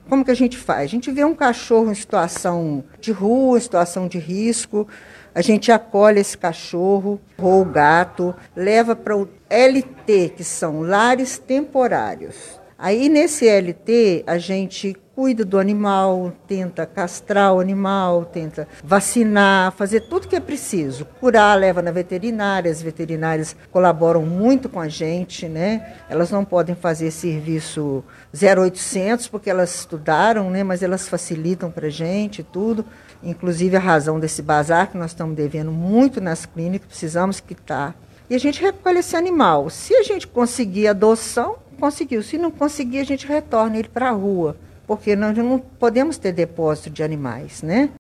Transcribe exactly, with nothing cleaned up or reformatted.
Como que a gente faz? A gente vê um cachorro em situação de rua, em situação de risco, a gente acolhe esse cachorro ou o gato, leva para o L T, que são lares temporários. Aí nesse L T a gente cuida do animal, tenta castrar o animal, tenta vacinar, fazer tudo que é preciso. Curar, leva na veterinária, as veterinárias colaboram muito com a gente, né? Elas não podem fazer serviço zero oitocentos porque elas estudaram, né? Mas elas facilitam para a gente tudo. Inclusive a razão desse bazar que nós estamos devendo muito nas clínicas, precisamos quitar. E a gente recolhe esse animal. Se a gente conseguir adoção, conseguiu. Se não conseguir, a gente retorna ele para a rua, porque nós não podemos ter depósito de animais, né?